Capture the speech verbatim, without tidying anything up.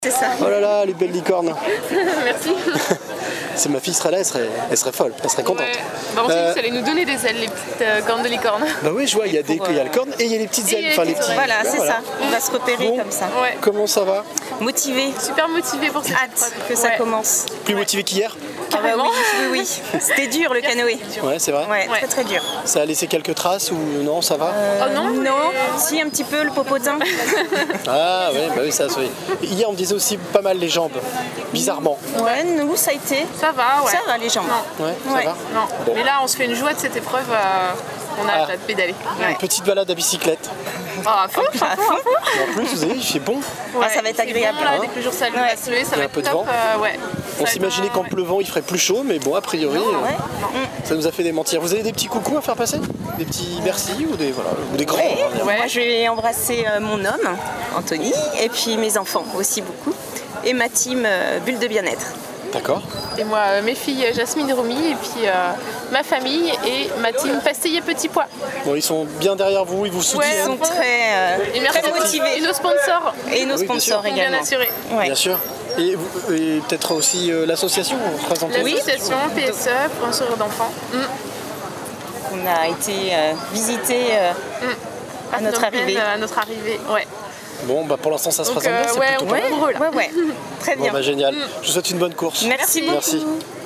C'est ça. Oh là là, les belles licornes. Merci. Si ma fille serait là, elle serait, elle serait folle, elle serait contente. Ouais. Bah, on s'est dit Euh, que ça allait nous donner des ailes, les petites euh, cornes de licorne. Bah oui, je vois, il y a, des, Pour, il y a euh, le corne et il y a les petites et ailes. les Enfin, les petites petits. oreilles. Voilà, Ben c'est voilà. ça. On va se repérer Bon. comme ça. Ouais. Comment ça va? Motivé. Super motivée pour cette Hâte épreuve. que ça Ouais. commence. Plus motivé qu'hier? Ah bah Carrément. oui, oui, oui. C'était dur le canoë. Ouais, c'est vrai. Ouais, Ouais. très très dur. Ça a laissé quelques traces ou non, ça va? Oh non, Non, mais- si un petit peu le popotin. Ah ouais, bah oui, ça, ça. Hier, on me disait aussi pas mal les jambes, bizarrement. Ouais, nous ça a été. Ça va, ouais. Ça va les jambes. Non. Ouais, ça Ouais. va. Non. Bon. Mais là, on se fait une joie de cette épreuve. euh, on a Ah. hâte là, de pédaler. Une petite balade à bicyclette. Oh, à fond, à fond, à fond. Et en plus, vous avez, il fait bon. Ah, ça va être c'est agréable, Bon, là, hein. dès que le jour ça Ouais. va se lever, ça Il y a va un être peu de top. vent. euh, ouais. On Ça s'imaginait va, qu'en ouais. pleuvant, il ferait plus chaud, mais bon, a priori, euh, Ouais. ça nous a fait démentir. Vous avez des petits coucous à faire passer? Des petits merci ou des, voilà, ou des grands? Ouais. hein. Ouais. Moi je vais embrasser euh, mon homme, Anthony, et puis mes enfants aussi beaucoup. Et ma team euh, Bulle de bien-être. D'accord. Et moi, euh, mes filles euh, Jasmine et Romy, et puis euh, ma famille et ma team Pastiller Petit Pois. Bon, ils sont bien derrière vous, ils vous Ils soutiennent. sont très, euh, Et merci très beaucoup. motivés. Et nos sponsors. Et nos Oui, bien sûr. sponsors Sont bien également. assurés. Ouais. Bien sûr. Et, vous- et peut-être aussi euh, l'association, vous représentez? L'association P S E pour un sourire d'enfant. Mm. On a été euh, visiter euh, à notre Phnom Penh, arrivée. À notre arrivée, ouais. Bon, bah pour l'instant, ça se Donc, présente bien, euh, c'est ouais, plutôt on pas est mal. heureux là. Ouais, ouais. Très Bon, bien. bah génial. Je vous souhaite une bonne course. Merci beaucoup. Merci.